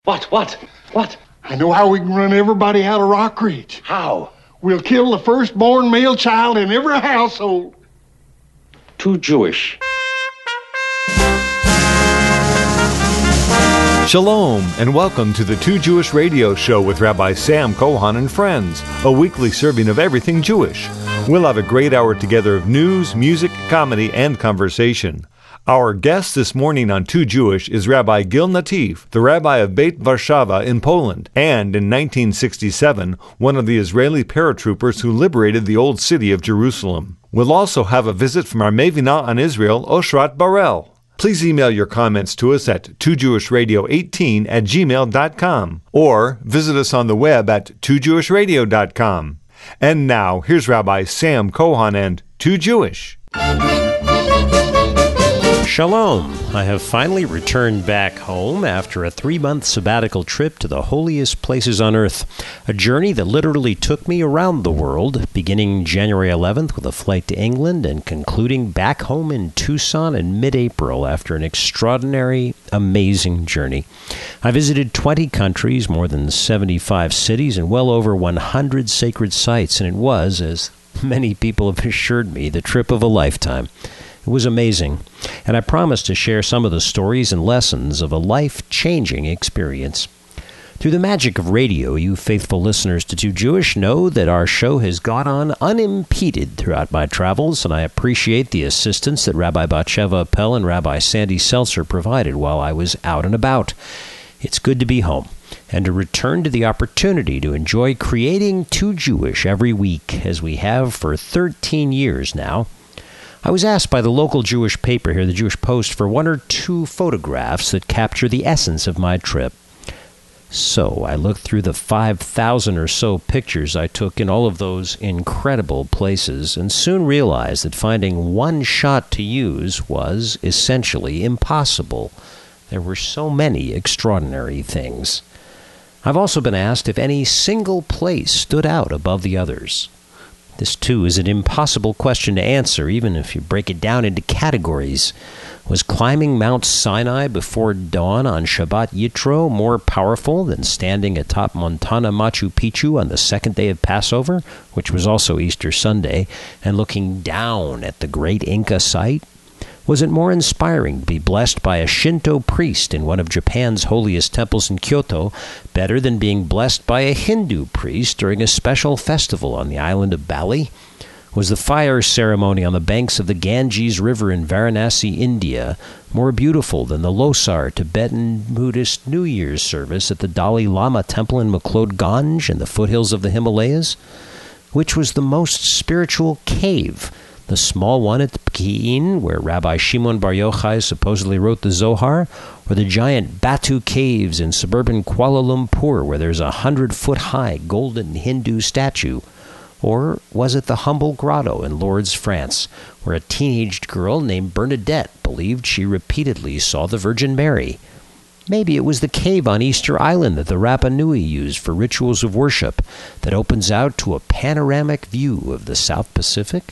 What? I know how we can run everybody out of Rock Ridge. How? We'll kill the firstborn male child in every household. Too Jewish. Shalom, and welcome to the Too Jewish Radio Show with Rabbi Sam Kohan and friends, a weekly serving of everything Jewish. We'll have a great hour together of news, music, comedy, and conversation. Our guest this morning on Too Jewish is Rabbi Gil Natif, the rabbi of Beit Warszawa in Poland, and in 1967, one of the Israeli paratroopers who liberated the old city of Jerusalem. We'll also have a visit from our Mevina on Israel, Oshrat Barel. Please email your comments to us at twojewishradio18@gmail.com or visit us on the web at twojewishradio.com. And now, here's Rabbi Sam Kohan and Too Jewish. Shalom. I have finally returned back home after a 3-month sabbatical trip to the holiest places on earth, a journey that literally took me around the world, beginning January 11th with a flight to England and concluding back home in Tucson in mid-April after an extraordinary, amazing journey. I visited 20 countries, more than 75 cities, and well over 100 sacred sites, and it was, as many people have assured me, the trip of a lifetime. It was amazing, and I promised to share some of the stories and lessons of a life-changing experience. Through the magic of radio, you faithful listeners to Too Jewish know that our show has gone on unimpeded throughout my travels, and I appreciate the assistance that Rabbi Batsheva Appel and Rabbi Sandy Seltzer provided while I was out and about. It's good to be home and to return to the opportunity to enjoy creating Too Jewish every week, as we have for 13 years now. I was asked by the local Jewish paper here, the Jewish Post, for 1 or 2 photographs that capture the essence of my trip. So I looked through the 5,000 or so pictures I took in all of those incredible places and soon realized that finding one shot to use was essentially impossible. There were so many extraordinary things. I've also been asked if any single place stood out above the others. This, too, is an impossible question to answer, even if you break it down into categories. Was climbing Mount Sinai before dawn on Shabbat Yitro more powerful than standing atop Montana Machu Picchu on the second day of Passover, which was also Easter Sunday, and looking down at the great Inca site? Was it more inspiring to be blessed by a Shinto priest in one of Japan's holiest temples in Kyoto, better than being blessed by a Hindu priest during a special festival on the island of Bali? Was the fire ceremony on the banks of the Ganges River in Varanasi, India, more beautiful than the Losar Tibetan Buddhist New Year's service at the Dalai Lama Temple in McLeod-Ganj in the foothills of the Himalayas? Which was the most spiritual cave? The small one at Pki'in, where Rabbi Shimon Bar Yochai supposedly wrote the Zohar, or the giant Batu Caves in suburban Kuala Lumpur, where there's a 100-foot-high golden Hindu statue? Or was it the humble grotto in Lourdes, France, where a teenaged girl named Bernadette believed she repeatedly saw the Virgin Mary? Maybe it was the cave on Easter Island that the Rapa Nui used for rituals of worship that opens out to a panoramic view of the South Pacific?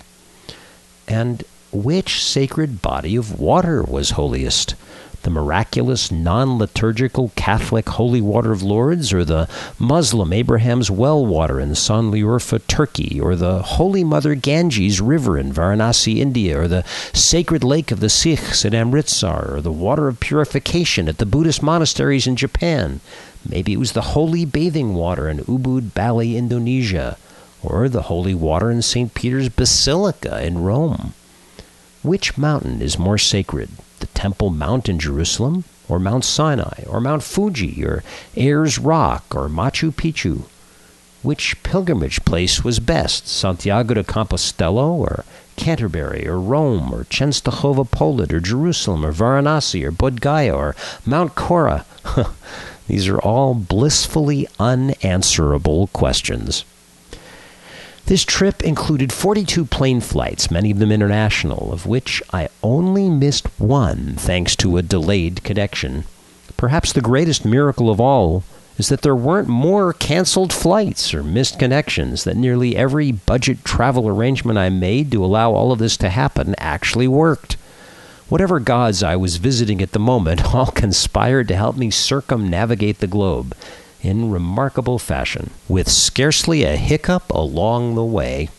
And which sacred body of water was holiest? The miraculous, non-liturgical Catholic holy water of Lourdes, or the Muslim Abraham's well water in Sanliurfa, Turkey, or the Holy Mother Ganges River in Varanasi, India, or the sacred lake of the Sikhs at Amritsar, or the water of purification at the Buddhist monasteries in Japan? Maybe it was the holy bathing water in Ubud, Bali, Indonesia, or the holy water in St. Peter's Basilica in Rome. Which mountain is more sacred? The Temple Mount in Jerusalem, or Mount Sinai, or Mount Fuji, or Ayers Rock, or Machu Picchu? Which pilgrimage place was best, Santiago de Compostela, or Canterbury, or Rome, or Częstochowa, Poland, or Jerusalem, or Varanasi, or Bodh Gaya, or Mount Kora? These are all blissfully unanswerable questions. This trip included 42 plane flights, many of them international, of which I only missed one thanks to a delayed connection. Perhaps the greatest miracle of all is that there weren't more canceled flights or missed connections, that nearly every budget travel arrangement I made to allow all of this to happen actually worked. Whatever gods I was visiting at the moment all conspired to help me circumnavigate the globe in remarkable fashion, with scarcely a hiccup along the way.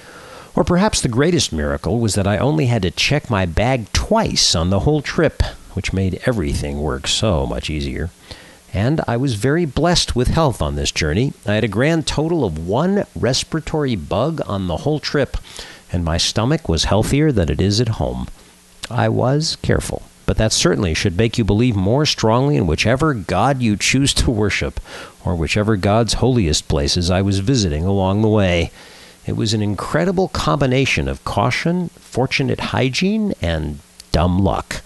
Or perhaps the greatest miracle was that I only had to check my bag twice on the whole trip, which made everything work so much easier. And I was very blessed with health on this journey. I had a grand total of 1 respiratory bug on the whole trip, and my stomach was healthier than it is at home. I was careful, but that certainly should make you believe more strongly in whichever God you choose to worship, or whichever God's holiest places I was visiting along the way. It was an incredible combination of caution, fortunate hygiene, and dumb luck.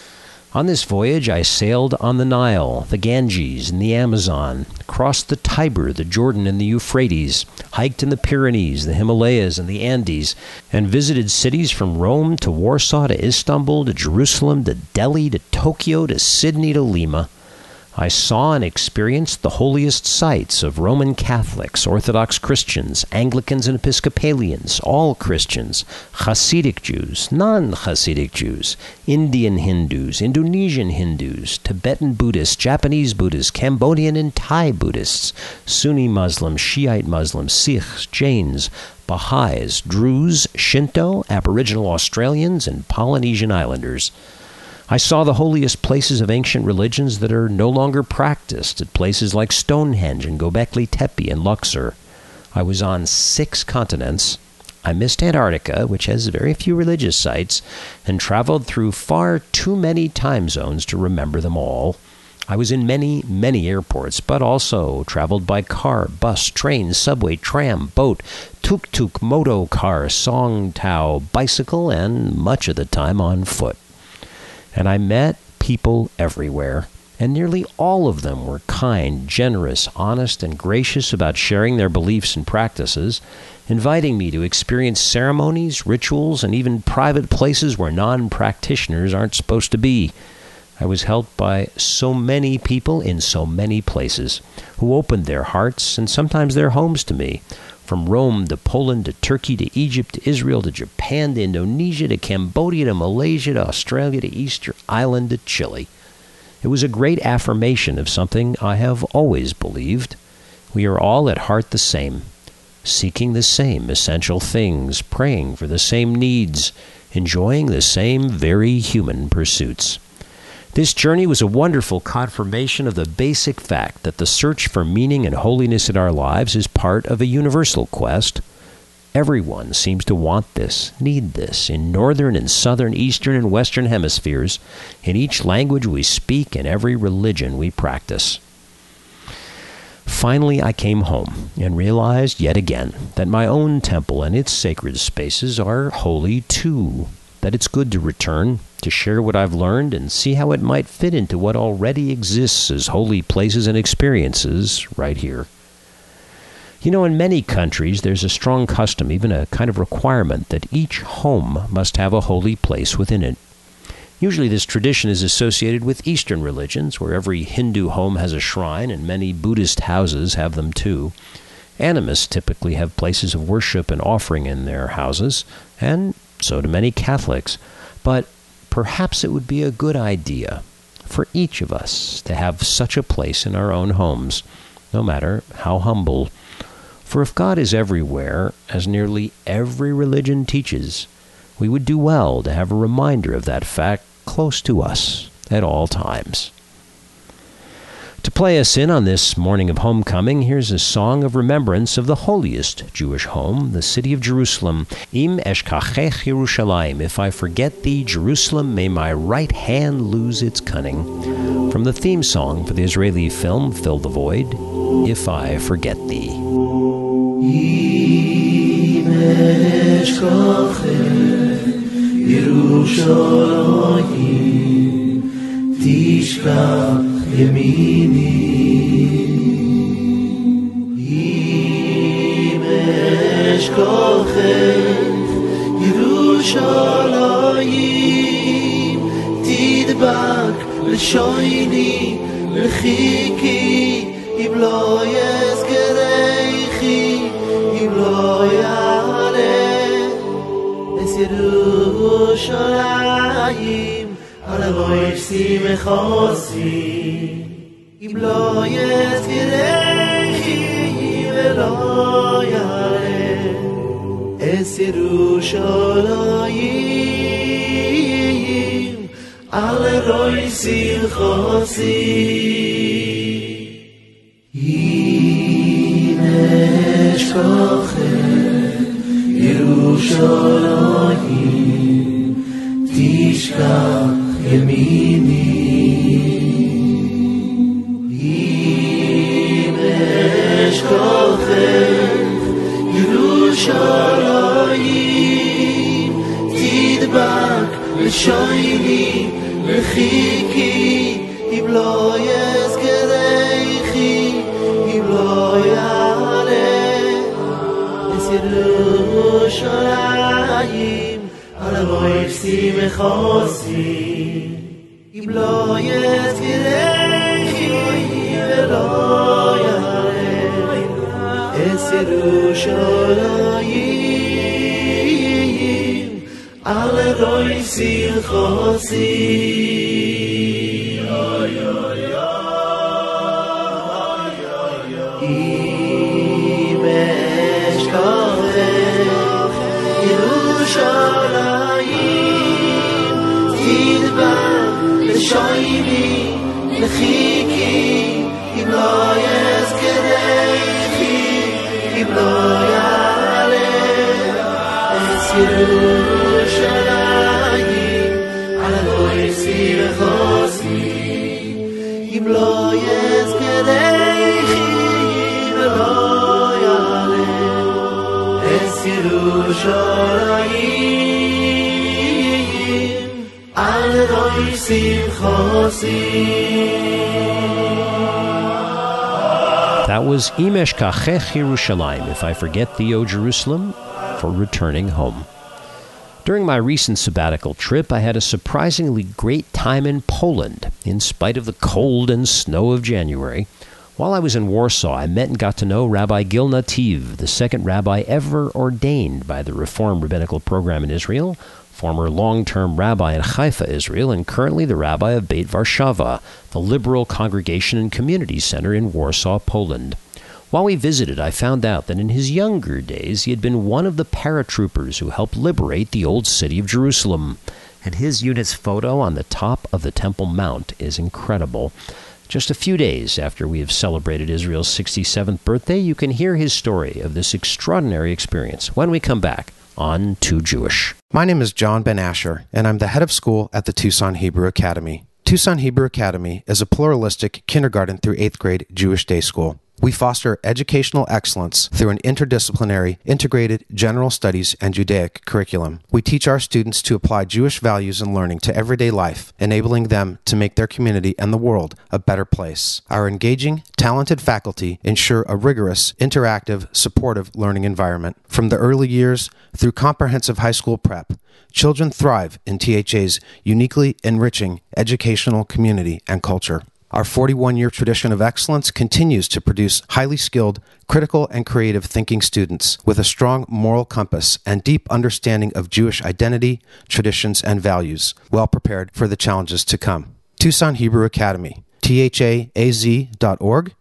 On this voyage, I sailed on the Nile, the Ganges, and the Amazon, crossed the Tiber, the Jordan, and the Euphrates, hiked in the Pyrenees, the Himalayas, and the Andes, and visited cities from Rome to Warsaw to Istanbul to Jerusalem to Delhi to Tokyo to Sydney to Lima. I saw and experienced the holiest sites of Roman Catholics, Orthodox Christians, Anglicans and Episcopalians, all Christians, Hasidic Jews, non-Hasidic Jews, Indian Hindus, Indonesian Hindus, Tibetan Buddhists, Japanese Buddhists, Cambodian and Thai Buddhists, Sunni Muslims, Shiite Muslims, Sikhs, Jains, Baha'is, Druze, Shinto, Aboriginal Australians, and Polynesian Islanders. I saw the holiest places of ancient religions that are no longer practiced at places like Stonehenge and Göbekli Tepe and Luxor. I was on 6 continents. I missed Antarctica, which has very few religious sites, and traveled through far too many time zones to remember them all. I was in many, many airports, but also traveled by car, bus, train, subway, tram, boat, tuk-tuk, moto car, song tao, bicycle, and much of the time on foot. And I met people everywhere, and nearly all of them were kind, generous, honest, and gracious about sharing their beliefs and practices, inviting me to experience ceremonies, rituals, and even private places where non-practitioners aren't supposed to be. I was helped by so many people in so many places who opened their hearts and sometimes their homes to me. From Rome to Poland to Turkey to Egypt to Israel to Japan to Indonesia to Cambodia to Malaysia to Australia to Easter Island to Chile. It was a great affirmation of something I have always believed. We are all at heart the same, seeking the same essential things, praying for the same needs, enjoying the same very human pursuits. This journey was a wonderful confirmation of the basic fact that the search for meaning and holiness in our lives is part of a universal quest. Everyone seems to want this, need this, in northern and southern, eastern and western hemispheres, in each language we speak and every religion we practice. Finally, I came home and realized yet again that my own temple and its sacred spaces are holy too, that it's good to return, to share what I've learned and see how it might fit into what already exists as holy places and experiences right here. You know, in many countries, there's a strong custom, even a kind of requirement, that each home must have a holy place within it. Usually this tradition is associated with Eastern religions, where every Hindu home has a shrine and many Buddhist houses have them too. Animists typically have places of worship and offering in their houses, and so do many Catholics. But perhaps it would be a good idea for each of us to have such a place in our own homes, no matter how humble. For if God is everywhere, as nearly every religion teaches, we would do well to have a reminder of that fact close to us at all times. To play us in on this morning of homecoming, here's a song of remembrance of the holiest Jewish home, the city of Jerusalem. Im eshkachech Yerushalayim, if I forget thee, Jerusalem, may my right hand lose its cunning. From the theme song for the Israeli film Fill the Void, If I Forget Thee. Im eshkachech Yerushalayim, tishkach ימיני אם אשכחך ירושלים תדבק לשוני לחיקי אם לא יזכרכי אם לא יעלה את ירושלים على غيسي مخاصي يبلا يتفرخي ولا يعرف اسرو شرايم على غيسي مخاصي ירושלים תשכח ימיני אם אשכחך ירושלים תדבק לשויני לחיקי אם לא יזכרכי אם לא יעלה ירושלים על הגויסי מחוסי אם לא יזכרכי ולא יעלה אס ירושלים על הגויסי מחוסי ירושלים תדבק לשויני לחיקי אם לא יזכרכי אם לא יעלה אס ירושלים על הגויסי וחוסי אם לא יזכרכי ולא יעלה אס ירושלים על גויסי וחוסי. That was Imesh Kachech Yerushalayim, If I Forget Thee, O Jerusalem, for returning home. During my recent sabbatical trip, I had a surprisingly great time in Poland, in spite of the cold and snow of January. While I was in Warsaw, I met and got to know Rabbi Gil Nativ, the second rabbi ever ordained by the Reform Rabbinical Program in Israel, former long-term rabbi in Haifa, Israel, and currently the rabbi of Beit Warszawa, the liberal congregation and community center in Warsaw, Poland. While we visited, I found out that in his younger days he had been one of the paratroopers who helped liberate the old city of Jerusalem. And his unit's photo on the top of the Temple Mount is incredible. Just a few days after we have celebrated Israel's 67th birthday, you can hear his story of this extraordinary experience when we come back on Too Jewish. My name is John Ben Asher, and I'm the head of school at the Tucson Hebrew Academy. Tucson Hebrew Academy is a pluralistic kindergarten through 8th grade Jewish day school. We foster educational excellence through an interdisciplinary, integrated general studies and Judaic curriculum. We teach our students to apply Jewish values and learning to everyday life, enabling them to make their community and the world a better place. Our engaging, talented faculty ensure a rigorous, interactive, supportive learning environment. From the early years through comprehensive high school prep, children thrive in THA's uniquely enriching educational community and culture. Our 41-year tradition of excellence continues to produce highly skilled, critical, and creative thinking students with a strong moral compass and deep understanding of Jewish identity, traditions, and values, well prepared for the challenges to come. Tucson Hebrew Academy, THAAZ.org,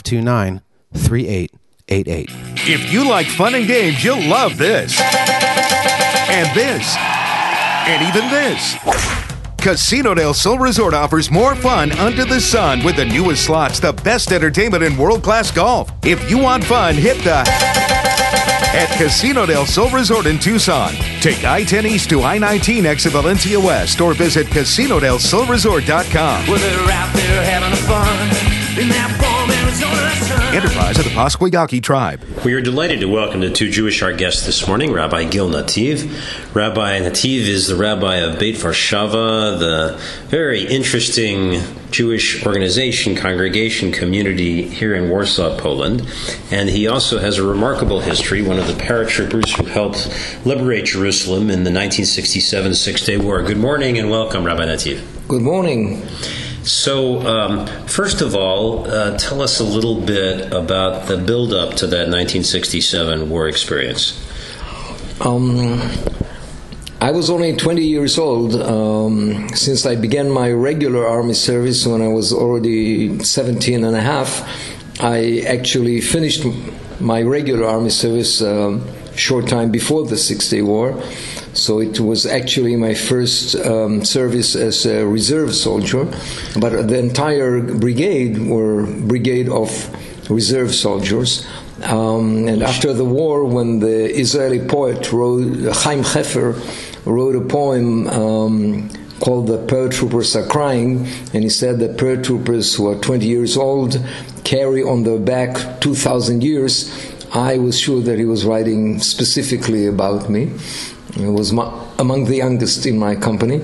529-3888. If you like fun and games, you'll love this. And this. And even this. Casino del Sol Resort offers more fun under the sun with the newest slots, the best entertainment, and world-class golf. If you want fun, hit the at Casino del Sol Resort in Tucson. Take I-10 East to I-19 exit Valencia West or visit CasinoDelSolResort.com. Well, they're out there having fun in that warm Arizona sun. Enterprise of the Pasquayaki tribe. We are delighted to welcome to Too Jewish our guest this morning, Rabbi Gil Nativ. Rabbi Nativ is the rabbi of Beit Warszawa, the very interesting Jewish organization, congregation, community here in Warsaw, Poland. And he also has a remarkable history, one of the paratroopers who helped liberate Jerusalem in the 1967 Six-Day War. Good morning and welcome, Rabbi Nativ. Good morning. So, first of all, tell us a little bit about the build-up to that 1967 war experience. I was only 20 years old since I began my regular army service when I was already 17 and a half. I actually finished my regular army service short time before the Six-Day War. So it was actually my first service as a reserve soldier. But the entire brigade were brigade of reserve soldiers. And after the war, when the Israeli poet Chaim Hefer wrote a poem called "The Paratroopers Are Crying," and he said that paratroopers who are 20 years old carry on their back 2,000 years, I was sure that he was writing specifically about me. I was among the youngest in my company.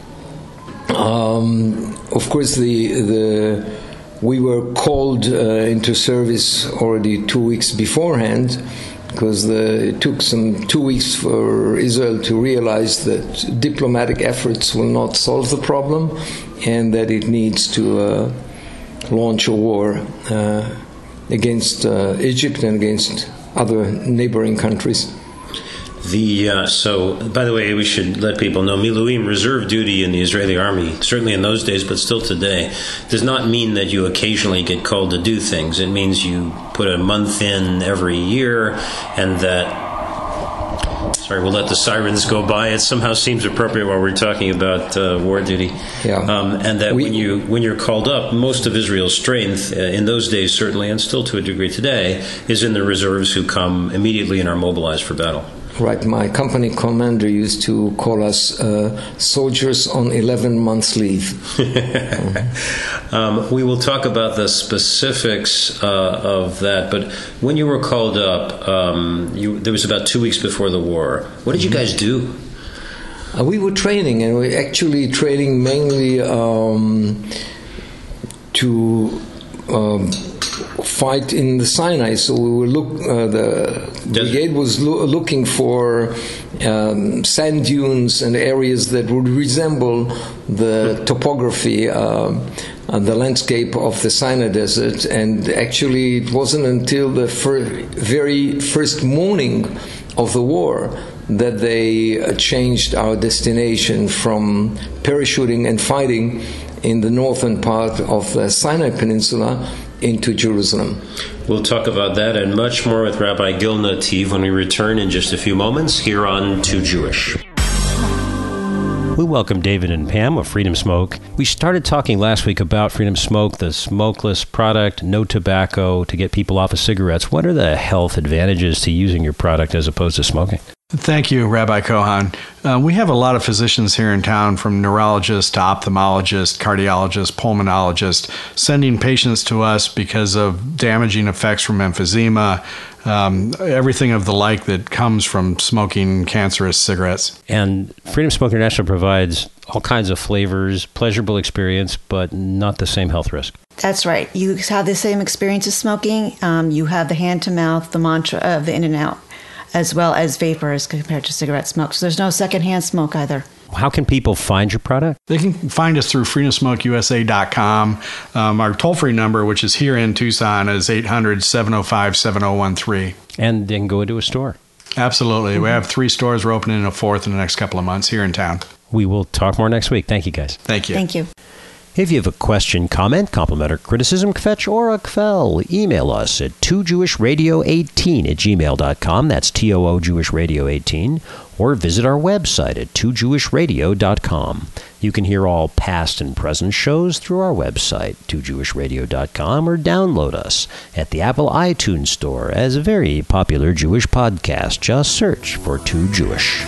Of course, we were called into service already 2 weeks beforehand, because it took some 2 weeks for Israel to realize that diplomatic efforts will not solve the problem and that it needs to launch a war against Egypt and against other neighboring countries. So, by the way, we should let people know, Miluim, reserve duty in the Israeli army, certainly in those days, but still today, does not mean that you occasionally get called to do things. It means you put a month in every year, and that... Sorry, we'll let the sirens go by. It somehow seems appropriate while we're talking about war duty. Yeah. And that when you're called up, most of Israel's strength, in those days certainly, and still to a degree today, is in the reserves who come immediately and are mobilized for battle. Right, my company commander used to call us soldiers on 11 months leave. We will talk about the specifics of that, but when you were called up, there was about 2 weeks before the war. What did you guys do? We were training, and we were actually training mainly to fight in the Sinai. So we were the brigade was looking for sand dunes and areas that would resemble the topography, the landscape of the Sinai Desert. And actually, it wasn't until the very first morning of the war that they changed our destination from parachuting and fighting in the northern part of the Sinai Peninsula into Jerusalem. We'll talk about that and much more with Rabbi Gil Nativ when we return in just a few moments here on Too Jewish. We welcome David and Pam of Freedom Smoke. We started talking last week about Freedom Smoke, the smokeless product, no tobacco, to get people off of cigarettes. What are the health advantages to using your product as opposed to smoking? Thank you, Rabbi Cohen. We have a lot of physicians here in town, from neurologists to ophthalmologists, cardiologists, pulmonologists, sending patients to us because of damaging effects from emphysema, everything of the like that comes from smoking cancerous cigarettes. And Freedom Smoke International provides all kinds of flavors, pleasurable experience, but not the same health risk. That's right. You have the same experience as smoking. You have the hand-to-mouth, the mantra of the in and out, as well as vapor as compared to cigarette smoke. So there's no secondhand smoke either. How can people find your product? They can find us through freedomsmokeusa.com. Our toll-free number, which is here in Tucson, is 800-705-7013. And then go into a store. Absolutely. We have 3 stores. We're opening a 4th in the next couple of months here in town. We will talk more next week. Thank you, guys. Thank you. Thank you. If you have a question, comment, compliment, or criticism, kvetch, or a kvel, email us at 2jewishradio18@gmail.com. That's TOO Jewishradio18. Or visit our website at 2jewishradio.com. You can hear all past and present shows through our website, 2jewishradio.com, or download us at the Apple iTunes Store as a very popular Jewish podcast. Just search for Too Jewish.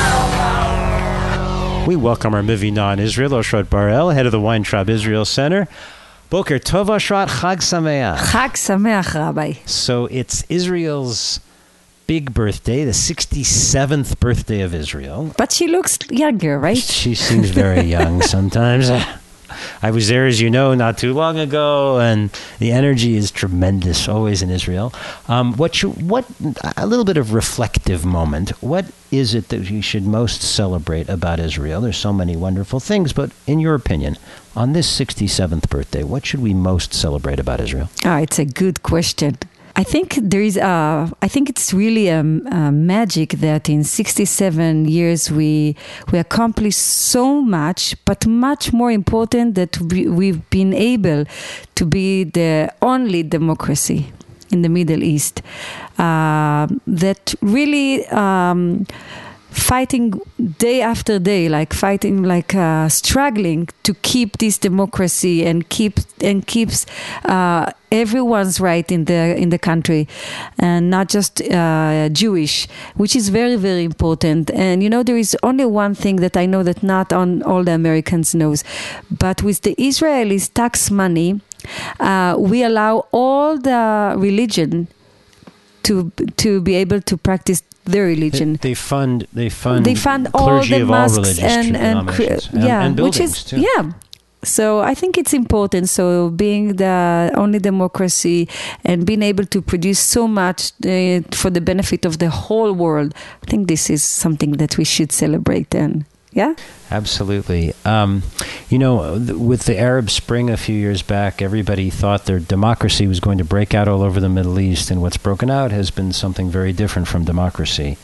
We welcome our Mivina in Israel, Oshrat Barel, head of the Weintraub Israel Center. Boker Tov, Oshrat, Chag Sameach. Chag Sameach, Rabbi. So it's Israel's big birthday, the 67th birthday of Israel. But she looks younger, right? She seems very young sometimes. I was there, as you know, not too long ago, and the energy is tremendous, always in Israel. A little bit of reflective moment. What is it that you should most celebrate about Israel? There's so many wonderful things, but in your opinion, on this 67th birthday, what should we most celebrate about Israel? Oh, it's a good question. I think there is. I think it's really a magic that in 67 years we accomplished so much, but much more important that we've been able to be the only democracy in the Middle East that really. Fighting day after day, struggling to keep this democracy and keeps everyone's right in the country, and not just Jewish, which is very, very important. And there is only one thing that I know that not all the Americans knows, but with the Israelis' tax money, we allow all the religion to be able to practice their religion. They fund all clergy the of mosques all religious denominations and buildings which is too. So I think it's important. So being the only democracy and being able to produce so much for the benefit of the whole world, I think this is something that we should celebrate. And absolutely. With the Arab Spring a few years back, everybody thought their democracy was going to break out all over the Middle East, and what's broken out has been something very different from democracy.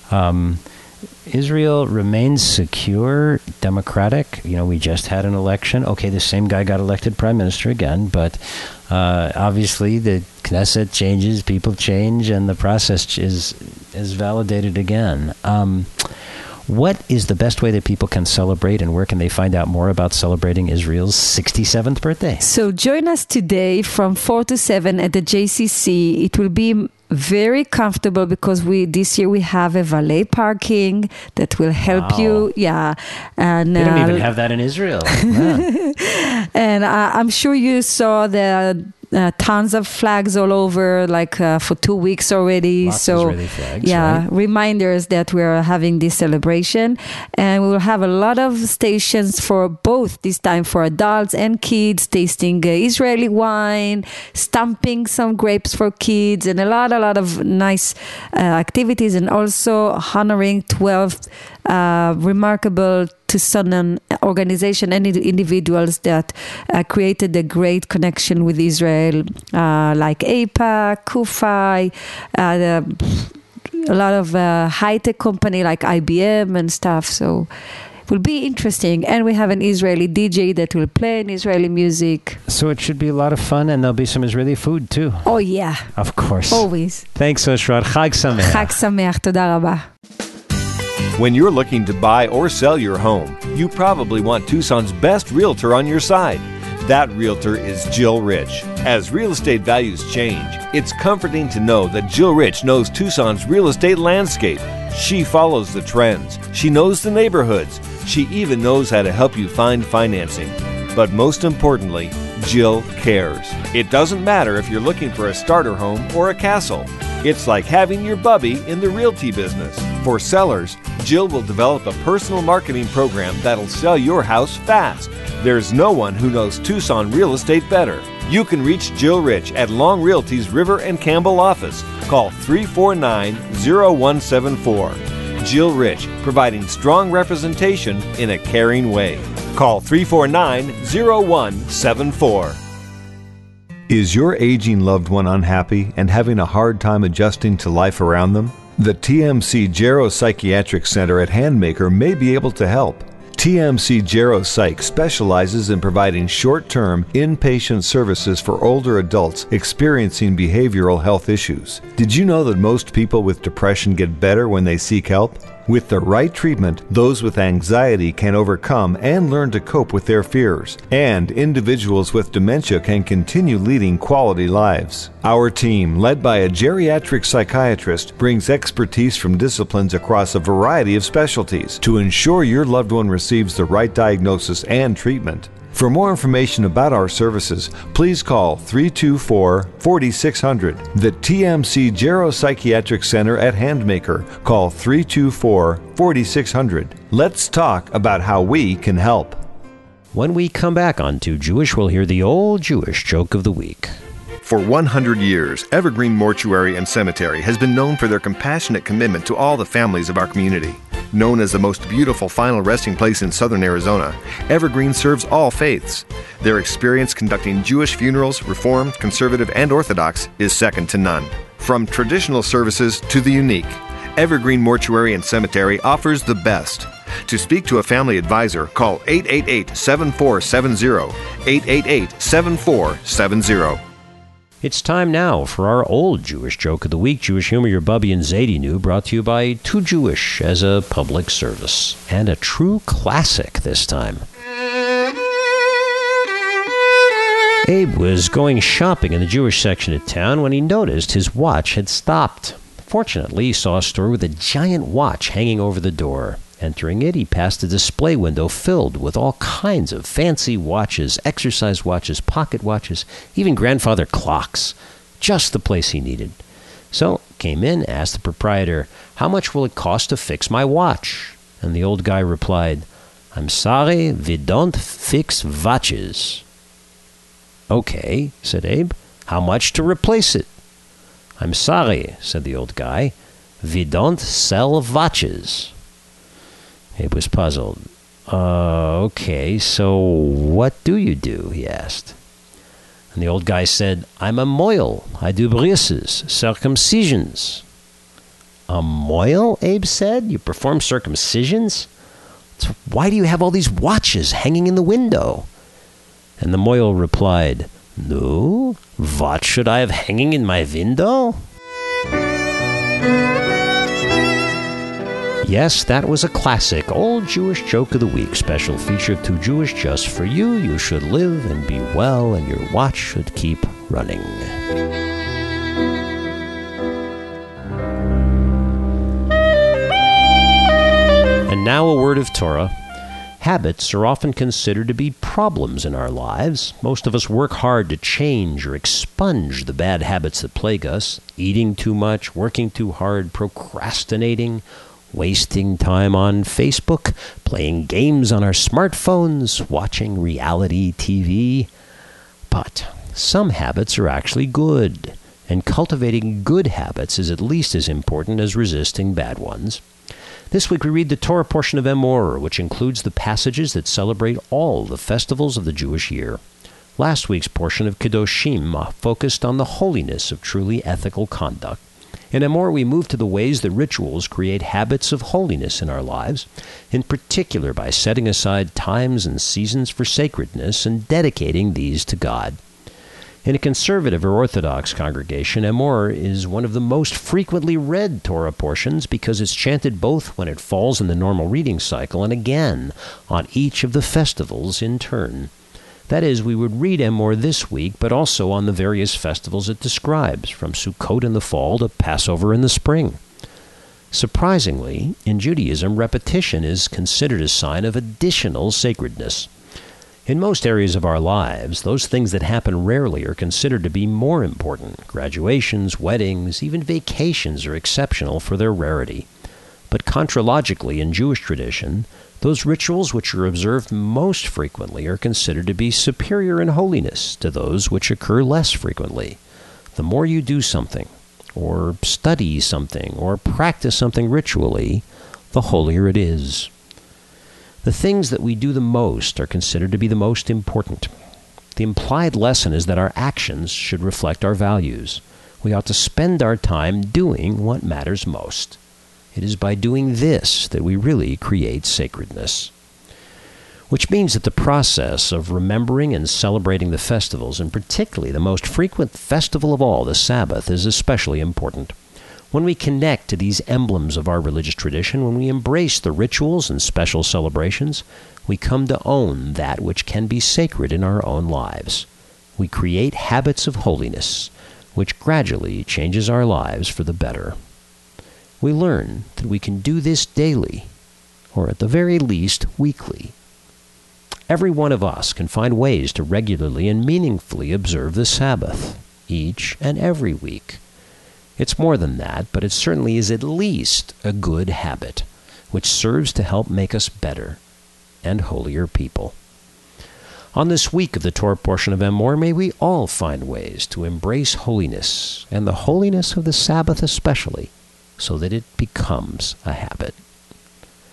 Israel remains secure, democratic. We just had an election. Okay, the same guy got elected prime minister again, but obviously the Knesset changes, people change, and the process is validated again. What is the best way that people can celebrate, and where can they find out more about celebrating Israel's 67th birthday? So join us today from 4 to 7 at the JCC. It will be very comfortable because this year we have a valet parking that will help you. Yeah. And they don't even have that in Israel. Wow. And I'm sure you saw the tons of flags all over, for 2 weeks already. Lots of Israeli flags, right? Reminders that we're having this celebration. And we will have a lot of stations for both, this time for adults and kids, tasting Israeli wine, stamping some grapes for kids, and a lot of nice activities, and also honoring 12 remarkable Tucsonan organization and individuals that created a great connection with Israel, like AIPAC, Kufai, a lot of high-tech company like IBM and stuff. So it will be interesting. And we have an Israeli DJ that will play in Israeli music. So it should be a lot of fun, and there'll be some Israeli food too. Oh, yeah. Of course. Always. Thanks, Oshrat. Chag Sameach. Chag Sameach. Toda rabba. When you're looking to buy or sell your home, you probably want Tucson's best realtor on your side. That realtor is Jill Rich. As real estate values change, it's comforting to know that Jill Rich knows Tucson's real estate landscape. She follows the trends. She knows the neighborhoods. She even knows how to help you find financing. But most importantly, Jill cares. It doesn't matter if you're looking for a starter home or a castle. It's like having your bubby in the realty business. For sellers, Jill will develop a personal marketing program that'll sell your house fast. There's no one who knows Tucson real estate better. You can reach Jill Rich at Long Realty's River and Campbell office. Call 349-0174. Jill Rich, providing strong representation in a caring way. Call 349-0174. Is your aging loved one unhappy and having a hard time adjusting to life around them? The TMC Gero Psychiatric Center at Handmaker may be able to help. TMC Gero Psych specializes in providing short-term, inpatient services for older adults experiencing behavioral health issues. Did you know that most people with depression get better when they seek help? With the right treatment, those with anxiety can overcome and learn to cope with their fears, and individuals with dementia can continue leading quality lives. Our team, led by a geriatric psychiatrist, brings expertise from disciplines across a variety of specialties to ensure your loved one receives the right diagnosis and treatment. For more information about our services, please call 324-4600. The TMC Gero Psychiatric Center at Handmaker. Call 324-4600. Let's talk about how we can help. When we come back on Too Jewish, we'll hear the old Jewish joke of the week. For 100 years, Evergreen Mortuary and Cemetery has been known for their compassionate commitment to all the families of our community. Known as the most beautiful final resting place in southern Arizona, Evergreen serves all faiths. Their experience conducting Jewish funerals, Reformed, Conservative, and Orthodox, is second to none. From traditional services to the unique, Evergreen Mortuary and Cemetery offers the best. To speak to a family advisor, call 888-7470, 888-7470. It's time now for our old Jewish joke of the week. Jewish humor, your Bubby and Zadie knew, brought to you by Too Jewish as a public service. And a true classic this time. Abe was going shopping in the Jewish section of town when he noticed his watch had stopped. Fortunately, he saw a store with a giant watch hanging over the door. Entering it, he passed a display window filled with all kinds of fancy watches, exercise watches, pocket watches, even grandfather clocks. Just the place he needed. So, came in, asked the proprietor, "How much will it cost to fix my watch?" And the old guy replied, "I'm sorry, we don't fix watches." "Okay," said Abe. "How much to replace it?" "I'm sorry," said the old guy. "We don't sell watches." Abe was puzzled. Okay, so what do you do?" he asked. And the old guy said, "I'm a moil. I do brises, circumcisions." "A moil?" Abe said. "You perform circumcisions? So why do you have all these watches hanging in the window?" And the moil replied, "No, what should I have hanging in my window?" Yes, that was a classic old Jewish joke of the week, special feature of Too Jewish just for you. You should live and be well, and your watch should keep running. And now a word of Torah. Habits are often considered to be problems in our lives. Most of us work hard to change or expunge the bad habits that plague us. Eating too much, working too hard, procrastinating, wasting time on Facebook, playing games on our smartphones, watching reality TV. But some habits are actually good, and cultivating good habits is at least as important as resisting bad ones. This week we read the Torah portion of Emor, which includes the passages that celebrate all the festivals of the Jewish year. Last week's portion of Kedoshim focused on the holiness of truly ethical conduct. In Emor, we move to the ways that rituals create habits of holiness in our lives, in particular by setting aside times and seasons for sacredness and dedicating these to God. In a conservative or Orthodox congregation, Emor is one of the most frequently read Torah portions because it's chanted both when it falls in the normal reading cycle and again on each of the festivals in turn. That is, we would read Emor this week, but also on the various festivals it describes, from Sukkot in the fall to Passover in the spring. Surprisingly, in Judaism, repetition is considered a sign of additional sacredness. In most areas of our lives, those things that happen rarely are considered to be more important. Graduations, weddings, even vacations are exceptional for their rarity. But contralogically, in Jewish tradition, those rituals which are observed most frequently are considered to be superior in holiness to those which occur less frequently. The more you do something, or study something, or practice something ritually, the holier it is. The things that we do the most are considered to be the most important. The implied lesson is that our actions should reflect our values. We ought to spend our time doing what matters most. It is by doing this that we really create sacredness. Which means that the process of remembering and celebrating the festivals, and particularly the most frequent festival of all, the Sabbath, is especially important. When we connect to these emblems of our religious tradition, when we embrace the rituals and special celebrations, we come to own that which can be sacred in our own lives. We create habits of holiness, which gradually changes our lives for the better. We learn that we can do this daily, or at the very least, weekly. Every one of us can find ways to regularly and meaningfully observe the Sabbath, each and every week. It's more than that, but it certainly is at least a good habit, which serves to help make us better and holier people. On this week of the Torah portion of Emor, may we all find ways to embrace holiness, and the holiness of the Sabbath especially, so that it becomes a habit.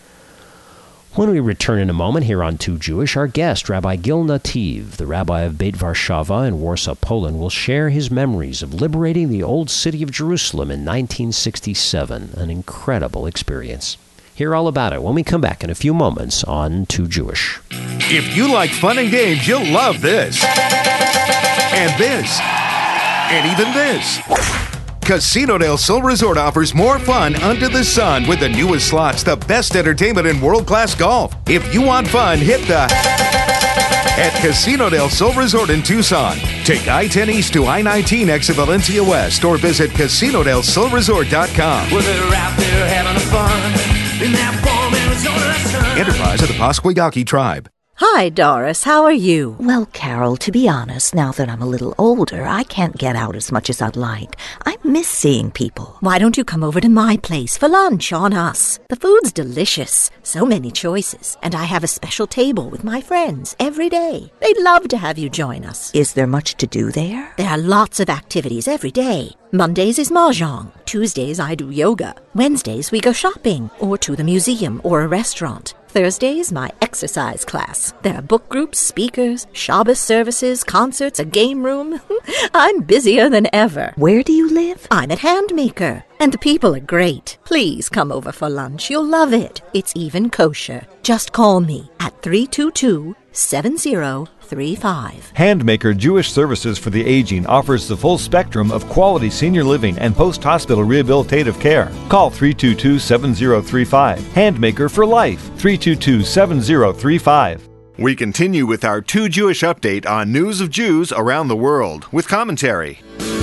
When we return in a moment here on Too Jewish, our guest, Rabbi Gil Nativ, the rabbi of Beit Warszawa in Warsaw, Poland, will share his memories of liberating the old city of Jerusalem in 1967, an incredible experience. Hear all about it when we come back in a few moments on Too Jewish. If you like fun and games, you'll love this. And this. And even this. Casino del Sol Resort offers more fun under the sun with the newest slots, the best entertainment, and world-class golf. If you want fun, hit the... at Casino del Sol Resort in Tucson. Take I-10 East to I-19 exit Valencia West or visit CasinoDelSolResort.com. Well, they're out there having fun in that warm Arizona sun. Enterprise of the Pasquayaki Tribe. Hi, Doris. How are you? Well, Carol, to be honest, now that I'm a little older, I can't get out as much as I'd like. I miss seeing people. Why don't you come over to my place for lunch on us? The food's delicious. So many choices. And I have a special table with my friends every day. They'd love to have you join us. Is there much to do there? There are lots of activities every day. Mondays is mahjong. Tuesdays I do yoga. Wednesdays we go shopping or to the museum or a restaurant. Thursdays, my exercise class. There are book groups, speakers, Shabbos services, concerts, a game room. I'm busier than ever. Where do you live? I'm at Handmaker. And the people are great. Please come over for lunch. You'll love it. It's even kosher. Just call me at 322-7035. Handmaker Jewish Services for the Aging offers the full spectrum of quality senior living and post-hospital rehabilitative care. Call 322-7035. Handmaker for life. 322-7035. We continue with our Too Jewish update on news of Jews around the world with commentary.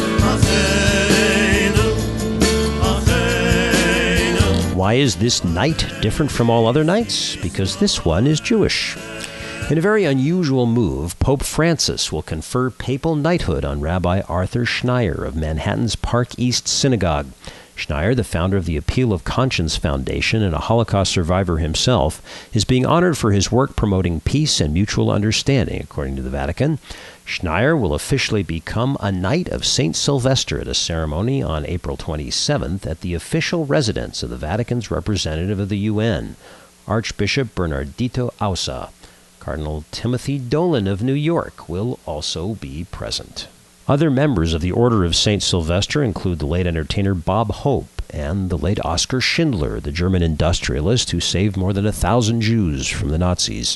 Why is this night different from all other nights? Because this one is Jewish. In a very unusual move, Pope Francis will confer papal knighthood on Rabbi Arthur Schneier of Manhattan's Park East Synagogue. Schneier, the founder of the Appeal of Conscience Foundation and a Holocaust survivor himself, is being honored for his work promoting peace and mutual understanding, according to the Vatican. Schneier will officially become a Knight of St. Sylvester at a ceremony on April 27th at the official residence of the Vatican's representative of the UN, Archbishop Bernardito Ausa. Cardinal Timothy Dolan of New York will also be present. Other members of the Order of St. Sylvester include the late entertainer Bob Hope and the late Oskar Schindler, the German industrialist who saved more than 1,000 Jews from the Nazis.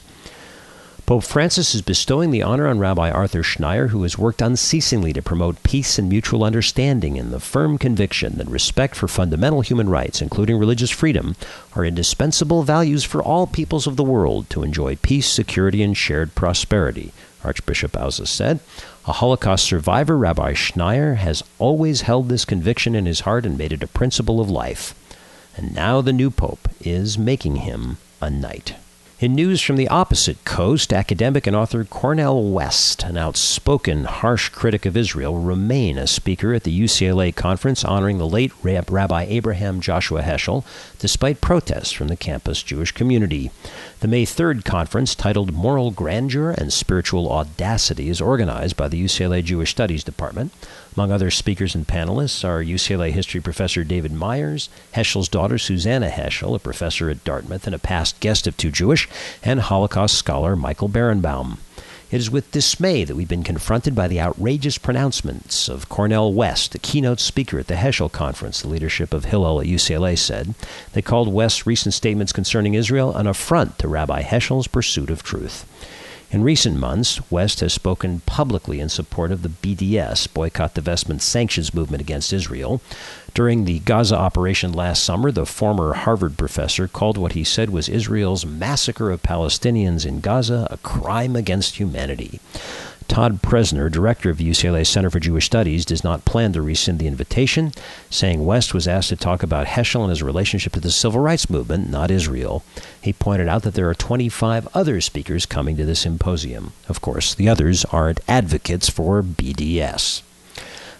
Pope Francis is bestowing the honor on Rabbi Arthur Schneier, who has worked unceasingly to promote peace and mutual understanding in the firm conviction that respect for fundamental human rights, including religious freedom, are indispensable values for all peoples of the world to enjoy peace, security, and shared prosperity, Archbishop Ausa said. A Holocaust survivor, Rabbi Schneier, has always held this conviction in his heart and made it a principle of life. And now the new pope is making him a knight. In news from the opposite coast, academic and author Cornel West, an outspoken, harsh critic of Israel, will remain a speaker at the UCLA conference honoring the late Rabbi Abraham Joshua Heschel, despite protests from the campus Jewish community. The May 3rd conference, titled Moral Grandeur and Spiritual Audacity, is organized by the UCLA Jewish Studies Department. Among other speakers and panelists are UCLA history professor David Myers, Heschel's daughter Susanna Heschel, a professor at Dartmouth and a past guest of Too Jewish, and Holocaust scholar Michael Berenbaum. It is with dismay that we've been confronted by the outrageous pronouncements of Cornel West, the keynote speaker at the Heschel Conference, the leadership of Hillel at UCLA said. They called West's recent statements concerning Israel an affront to Rabbi Heschel's pursuit of truth. In recent months, West has spoken publicly in support of the BDS, Boycott, Divestment, Sanctions movement against Israel. During the Gaza operation last summer, the former Harvard professor called what he said was Israel's massacre of Palestinians in Gaza a crime against humanity. Todd Presner, director of UCLA Center for Jewish Studies, does not plan to rescind the invitation, saying West was asked to talk about Heschel and his relationship to the civil rights movement, not Israel. He pointed out that there are 25 other speakers coming to the symposium. Of course, the others aren't advocates for BDS.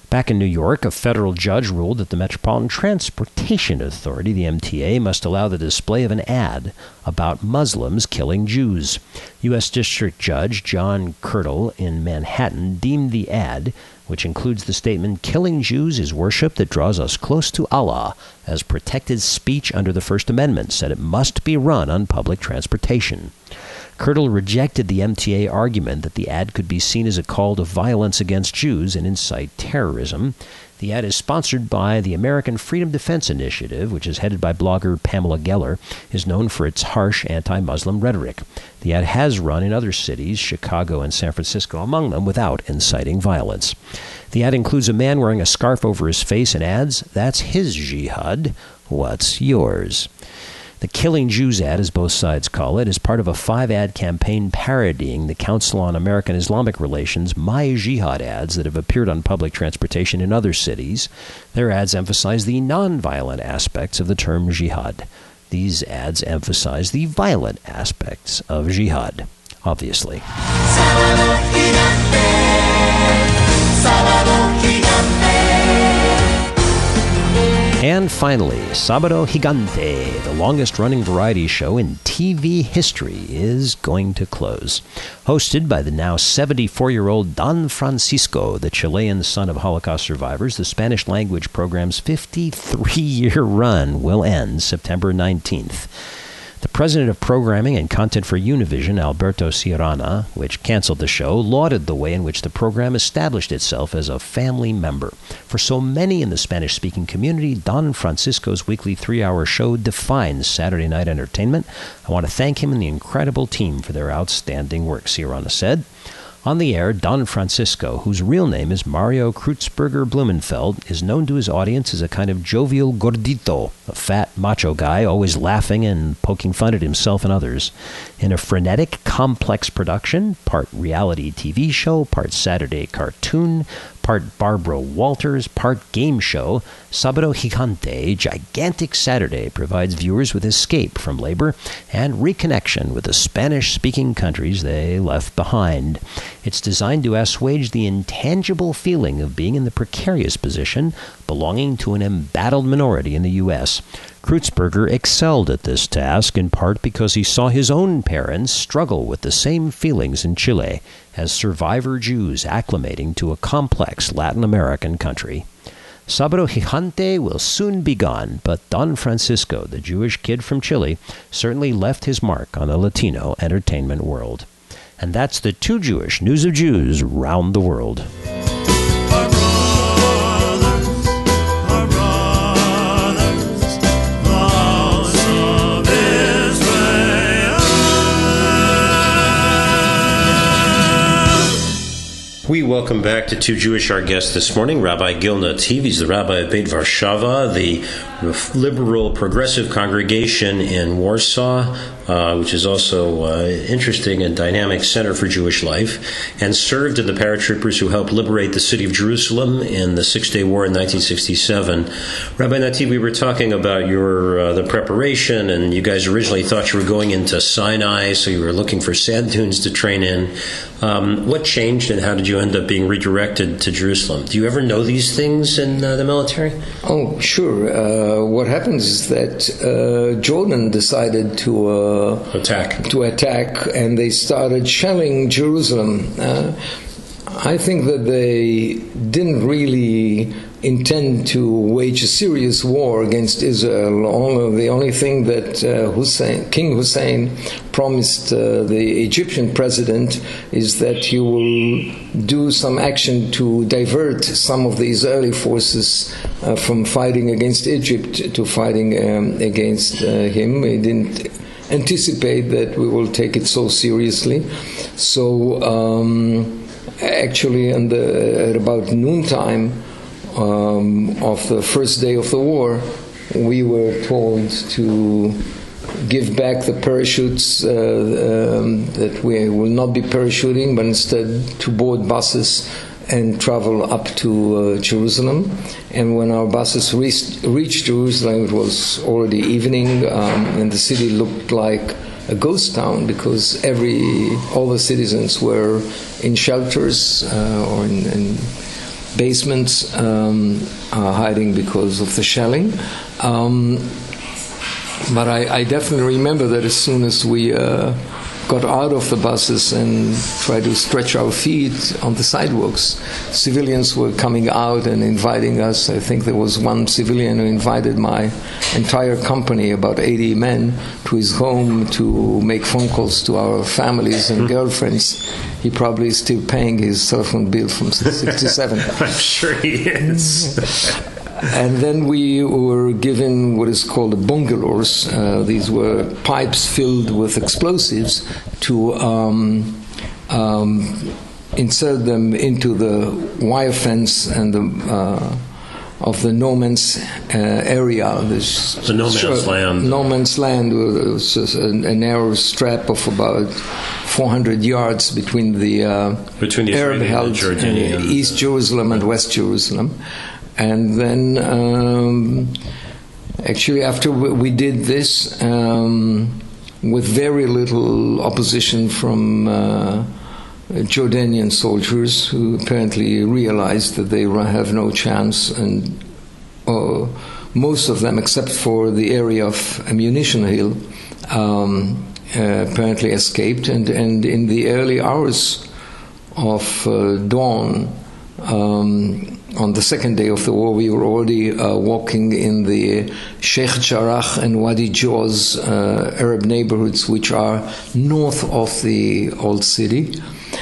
Back in New York, a federal judge ruled that the Metropolitan Transportation Authority, the MTA, must allow the display of an ad about Muslims killing Jews. U.S. District Judge John Kirtle in Manhattan deemed the ad, which includes the statement, "Killing Jews is worship that draws us close to Allah," as protected speech under the First Amendment, said it must be run on public transportation. Kirtle rejected the MTA argument that the ad could be seen as a call to violence against Jews and incite terrorism. The ad is sponsored by the American Freedom Defense Initiative, which is headed by blogger Pamela Geller, is known for its harsh anti-Muslim rhetoric. The ad has run in other cities, Chicago and San Francisco among them, without inciting violence. The ad includes a man wearing a scarf over his face and adds, "That's his jihad. What's yours?" The Killing Jews ad, as both sides call it, is part of a 5-ad campaign parodying the Council on American Islamic Relations' My Jihad ads that have appeared on public transportation in other cities. Their ads emphasize the nonviolent aspects of the term jihad. These ads emphasize the violent aspects of jihad, obviously. And finally, Sábado Gigante, the longest-running variety show in TV history, is going to close. Hosted by the now 74-year-old Don Francisco, the Chilean son of Holocaust survivors, the Spanish-language program's 53-year run will end September 19th. The president of programming and content for Univision, Alberto Ciarana, which canceled the show, lauded the way in which the program established itself as a family member. For so many in the Spanish-speaking community, Don Francisco's weekly 3-hour show defines Saturday night entertainment. I want to thank him and the incredible team for their outstanding work, Ciarana said. On the air, Don Francisco, whose real name is Mario Kreutzberger Blumenfeld, is known to his audience as a kind of jovial gordito, a fat macho guy always laughing and poking fun at himself and others. In a frenetic, complex production, part reality TV show, part Saturday cartoon, part Barbara Walters, part game show, Sábado Gigante, Gigantic Saturday, provides viewers with escape from labor and reconnection with the Spanish-speaking countries they left behind. It's designed to assuage the intangible feeling of being in the precarious position belonging to an embattled minority in the U.S. Kreutzberger excelled at this task in part because he saw his own parents struggle with the same feelings in Chile as survivor Jews acclimating to a complex Latin American country. Sábado Gigante will soon be gone, but Don Francisco, the Jewish kid from Chile, certainly left his mark on the Latino entertainment world. And that's the Too Jewish News of Jews round the world. We welcome back to Too Jewish, our guest this morning, Rabbi Gil Nativ. He's the rabbi of Beit Warshava, the liberal progressive congregation in Warsaw, which is also an interesting and dynamic center for Jewish life, and served in the paratroopers who helped liberate the city of Jerusalem in the Six-Day War in 1967. Rabbi Nativ, we were talking about your the preparation, and you guys originally thought you were going into Sinai, so you were looking for sand dunes to train in. What changed, and how did you end up being redirected to Jerusalem? Do you ever know these things in the military? Oh, sure. What happens is that Jordan decided to attack, and they started shelling Jerusalem. I think that they didn't really intend to wage a serious war against Israel. The only thing that King Hussein promised the Egyptian president is that he will do some action to divert some of the Israeli forces from fighting against Egypt to fighting against him. He didn't anticipate that we will take it so seriously. So actually, at about noontime of the first day of the war, we were told to give back the parachutes, that we will not be parachuting, but instead to board buses and travel up to Jerusalem. And when our buses reached Jerusalem, it was already evening, and the city looked like a ghost town because all the citizens were in shelters or in basements, hiding because of the shelling. But I definitely remember that as soon as we got out of the buses and tried to stretch our feet on the sidewalks, civilians were coming out and inviting us. I think there was one civilian who invited my entire company, about 80 men, to his home to make phone calls to our families and girlfriends. He probably is still paying his cell phone bill from 67. I'm sure he is. And then we were given what is called the bungalors. These were pipes filled with explosives to insert them into the wire fence and of the no man's area. The no man's land. No man's land was just a narrow strap of about 400 yards between the Arab-held East Jerusalem and West Jerusalem. And then, actually, after we did this, with very little opposition from Jordanian soldiers, who apparently realized that they have no chance, and most of them, except for the area of Ammunition Hill, apparently escaped. And in the early hours of dawn, on the second day of the war, we were already walking in the Sheikh Jarrah and Wadi Jaws Arab neighborhoods, which are north of the old city.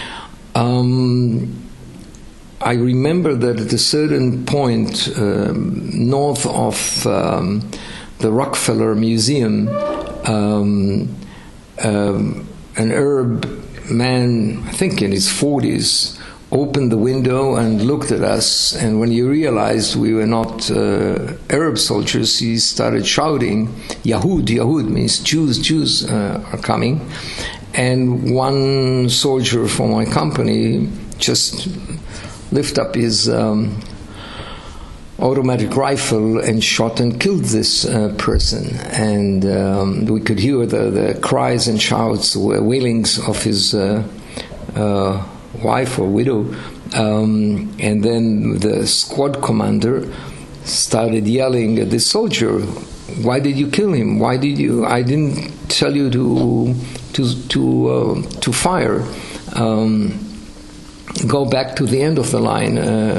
I remember that at a certain point, north of the Rockefeller Museum, an Arab man, I think in his 40s, opened the window and looked at us, and when he realized we were not Arab soldiers, he started shouting, Yahud, Yahud, means Jews, Jews are coming. And one soldier from my company just lifted up his automatic rifle and shot and killed this person. And we could hear the cries and shouts, wailings of his wife or widow, and then the squad commander started yelling at this soldier, "Why did you kill him? Why did you? I didn't tell you to fire. Go back to the end of the line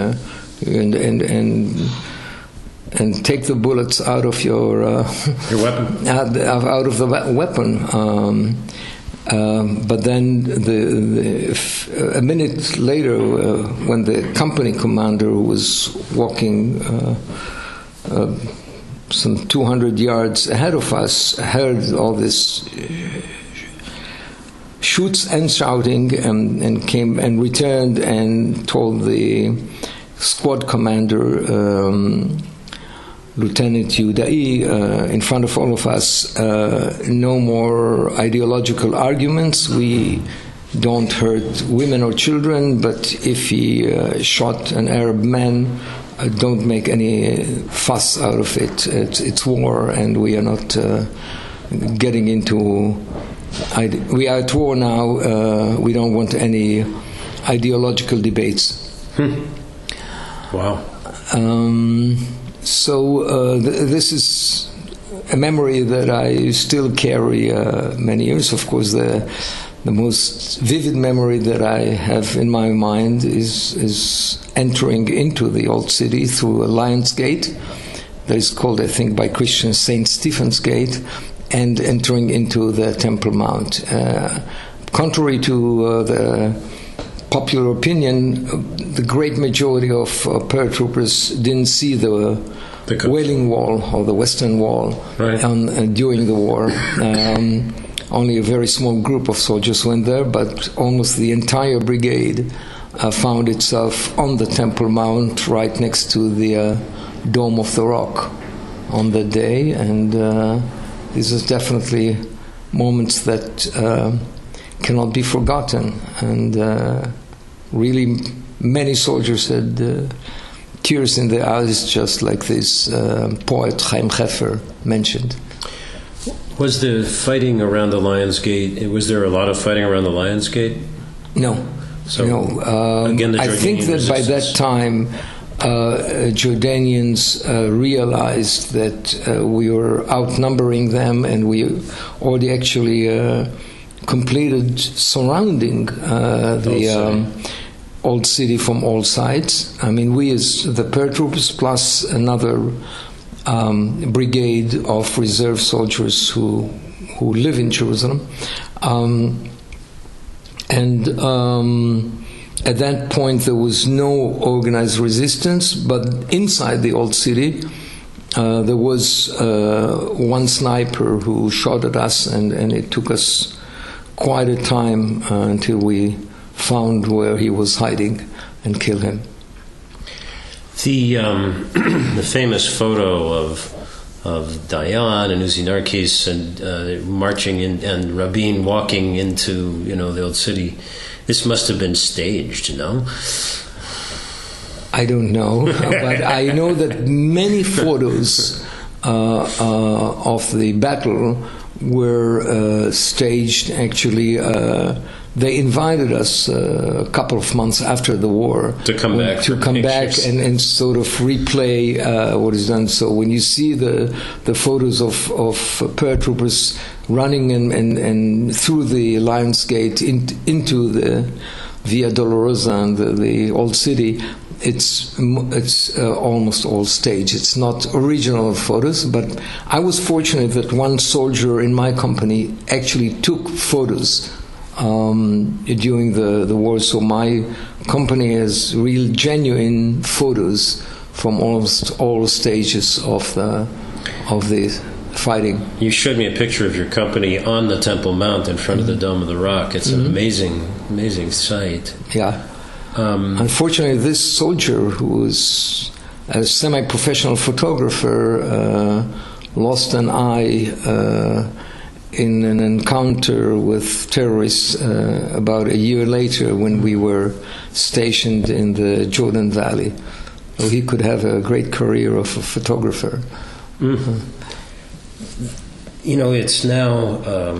and take the bullets out of your weapon, out of the weapon." But then a minute later, when the company commander who was walking some 200 yards ahead of us heard all this shoots and shouting, and came and returned and told the squad commander, Lieutenant Yudai, in front of all of us, no more ideological arguments. We don't hurt women or children, but if he shot an Arab man, don't make any fuss out of it. It's war, and we are not getting into... we are at war now. We don't want any ideological debates. Wow. So this is a memory that I still carry many years. Of course, the most vivid memory that I have in my mind is entering into the old city through a Lion's Gate that is called, I think, by Christians St. Stephen's Gate, and entering into the Temple Mount. Contrary to the popular opinion, the great majority of paratroopers didn't see the Wailing Wall or the Western Wall during the war. Only a very small group of soldiers went there, but almost the entire brigade found itself on the Temple Mount, right next to the Dome of the Rock on that day. And these are definitely moments that cannot be forgotten. And really, many soldiers had tears in their eyes, just like this poet Chaim Heffer mentioned. Was the fighting around the Lion's Gate, was there a lot of fighting around the Lion's Gate? No. So again, I think that by that time, Jordanians realized that we were outnumbering them, and we already actually completed surrounding the old city from all sides. I mean, we as the paratroopers plus another brigade of reserve soldiers who live in Jerusalem. At that point, there was no organized resistance, but inside the old city, there was one sniper who shot at us, and it took us quite a time until we found where he was hiding and killed him. The famous photo of Dayan and Uzi Narkis and marching in, and Rabin walking into the old city. This must have been staged, no? I don't know, but I know that many photos of the battle were staged. Actually, they invited us a couple of months after the war to come back and sort of replay what is done. So when you see the photos of paratroopers running and through the Lions Gate into the Via Dolorosa and the old city, it's almost all staged. It's not original photos, but I was fortunate that one soldier in my company actually took photos during the war. So my company has real genuine photos from almost all stages of the fighting. You showed me a picture of your company on the Temple Mount in front of the Dome of the Rock. It's an amazing sight. Yeah. Unfortunately, this soldier, who was a semi-professional photographer, lost an eye in an encounter with terrorists about a year later when we were stationed in the Jordan Valley. So he could have a great career of a photographer. Mm-hmm. It's now...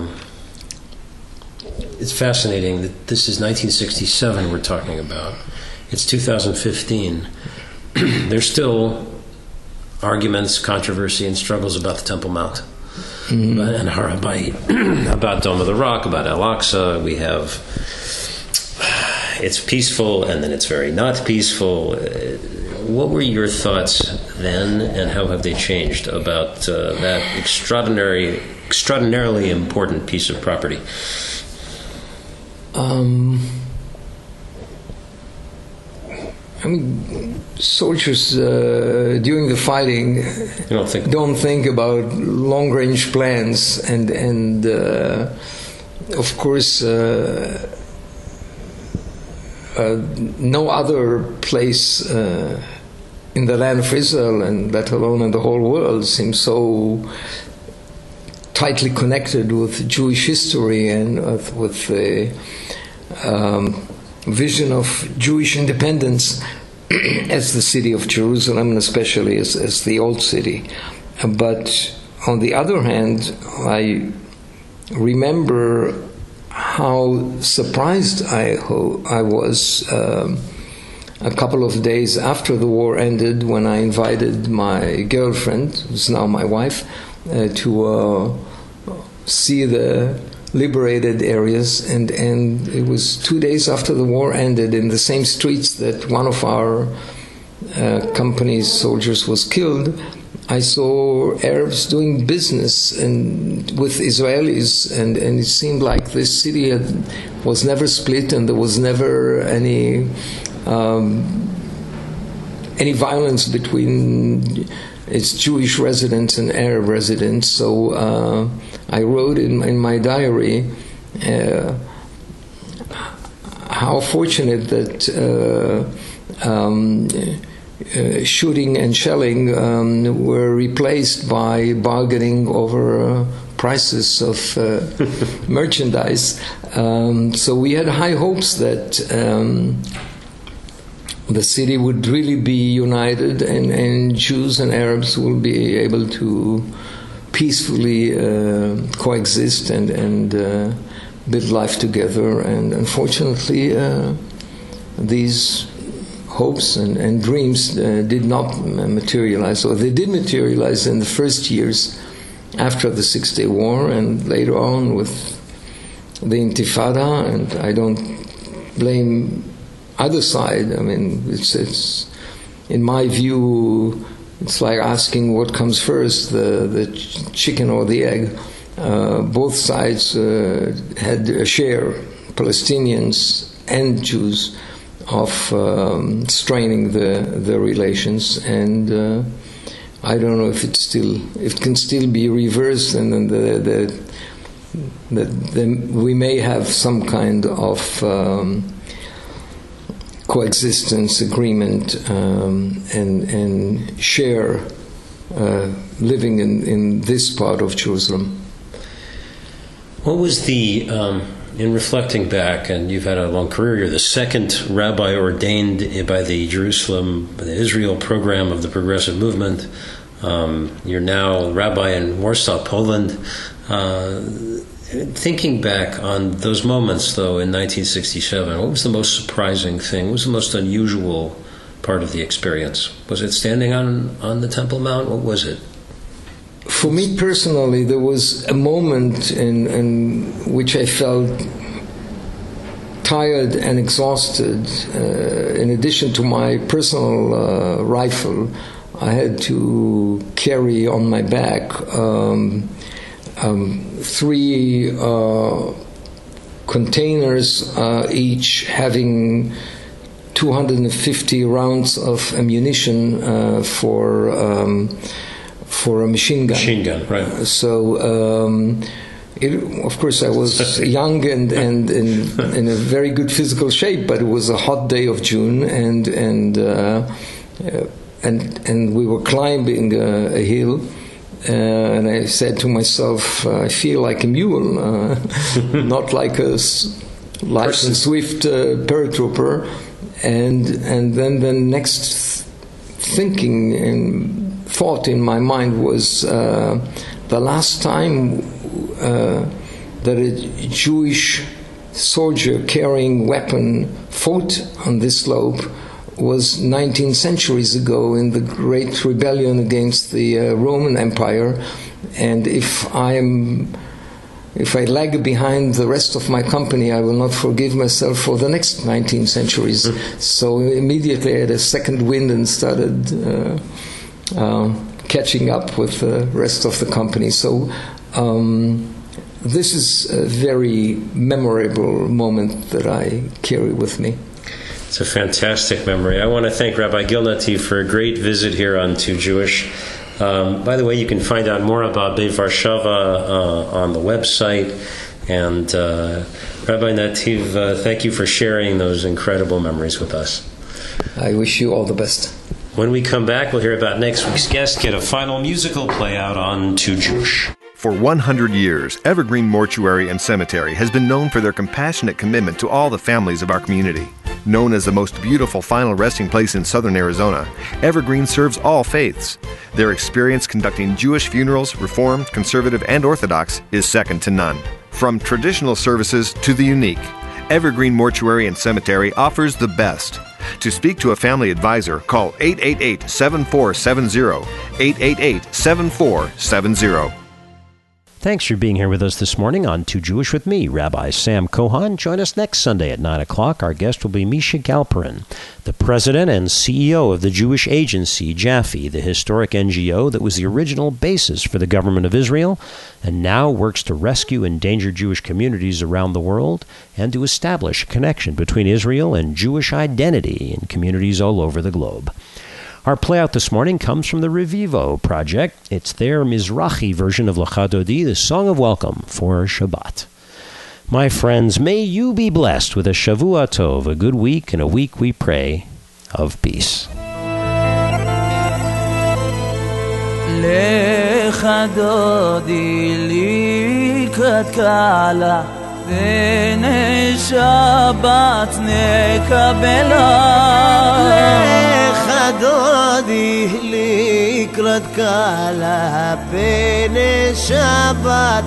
it's fascinating that this is 1967 we're talking about. It's 2015. There's still arguments, controversy, and struggles about the Temple Mount. And Har Habayit, about Dome of the Rock, about Al-Aqsa. We have, it's peaceful and then it's very not peaceful. What were your thoughts then, and how have they changed about that extraordinarily important piece of property? Soldiers during the fighting don't think about long-range plans, and of course no other place in the land of Israel, and let alone in the whole world, seems so tightly connected with Jewish history and with the vision of Jewish independence as the city of Jerusalem, and especially as the old city. But on the other hand, I remember how surprised I was a couple of days after the war ended, when I invited my girlfriend, who's now my wife, to see the liberated areas, and it was 2 days after the war ended, in the same streets that one of our company's soldiers was killed. I saw Arabs doing business and with Israelis, and it seemed like this city was never split, and there was never any violence between its Jewish residents and Arab residents. So I wrote in my diary how fortunate that shooting and shelling were replaced by bargaining over prices of merchandise. So we had high hopes that the city would really be united, and Jews and Arabs will be able to peacefully coexist and build life together. And unfortunately, these hopes and dreams did not materialize, or they did materialize in the first years after the Six-Day War and later on with the Intifada, and I don't blame either side. I mean, it's in my view, it's like asking what comes first, the chicken or the egg. Both sides had a share, Palestinians and Jews, of straining the relations, and I don't know if it can still be reversed, and then we may have some kind of coexistence agreement and share living in this part of Jerusalem. What was the, in reflecting back, and you've had a long career, you're the second rabbi ordained by the Israel program of the Progressive Movement. You're now rabbi in Warsaw, Poland. Thinking back on those moments, though, in 1967, what was the most surprising thing? What was the most unusual part of the experience? Was it standing on the Temple Mount? What was it? For me personally, there was a moment in which I felt tired and exhausted. In addition to my personal rifle, I had to carry on my back 3 containers, each having 250 rounds of ammunition for a machine gun. Machine gun, right. So, of course, I was young and in a very good physical shape, but it was a hot day of June, and we were climbing a hill. And I said to myself, I feel like a mule, not like a light and swift paratrooper. And then the next thinking and thought in my mind was the last time that a Jewish soldier carrying weapon fought on this slope was 19 centuries ago in the great rebellion against the Roman Empire, and if I lag behind the rest of my company, I will not forgive myself for the next 19 centuries. So immediately I had a second wind and started catching up with the rest of the company. So this is a very memorable moment that I carry with me. It's a fantastic memory. I want to thank Rabbi Gil Nativ for a great visit here on Too Jewish. By the way, you can find out more about Beit Warshava on the website. And Rabbi Nativ, thank you for sharing those incredible memories with us. I wish you all the best. When we come back, we'll hear about next week's guest, get a final musical play out on Too Jewish. For 100 years, Evergreen Mortuary and Cemetery has been known for their compassionate commitment to all the families of our community. Known as the most beautiful final resting place in southern Arizona, Evergreen serves all faiths. Their experience conducting Jewish funerals, Reformed, Conservative, and Orthodox, is second to none. From traditional services to the unique, Evergreen Mortuary and Cemetery offers the best. To speak to a family advisor, call 888-7470, 888-7470. Thanks for being here with us this morning on Too Jewish with me, Rabbi Sam Cohan. Join us next Sunday at 9 o'clock. Our guest will be Misha Galperin, the president and CEO of the Jewish agency, Jaffe, the historic NGO that was the original basis for the government of Israel and now works to rescue endangered Jewish communities around the world and to establish a connection between Israel and Jewish identity in communities all over the globe. Our playout this morning comes from the Revivo Project. It's their Mizrahi version of Lecha Dodi, the Song of Welcome for Shabbat. My friends, may you be blessed with a Shavua Tov, a good week, and a week, we pray, of peace. Lecha Dodi likrat kala V'nei Shabbat nekabela Lecha Dodi likrat kala V'nei Shabbat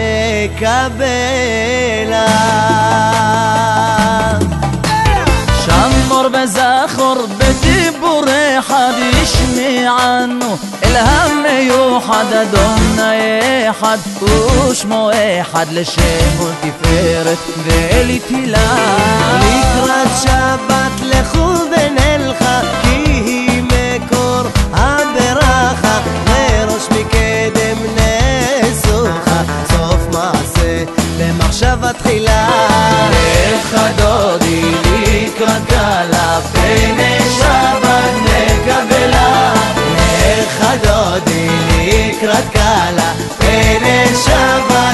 nekabela אמור וזכור בדיבור אחד ישמיענו אל המיוחד אדוני אחד ושמו אחד לשם ולתפארת ולתהילה. לקראת שבת לכו ונלכה כי היא מקור הברכה וראש מקדם נסוכה סוף מעשה במחשבה תחילה. לך דודי לקראת קלה פני שבת נקבלה. לך דודי לקראת קלה פני שבת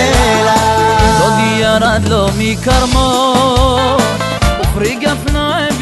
נקבלה. דודי ירד לו מקרמו ופרי גפנו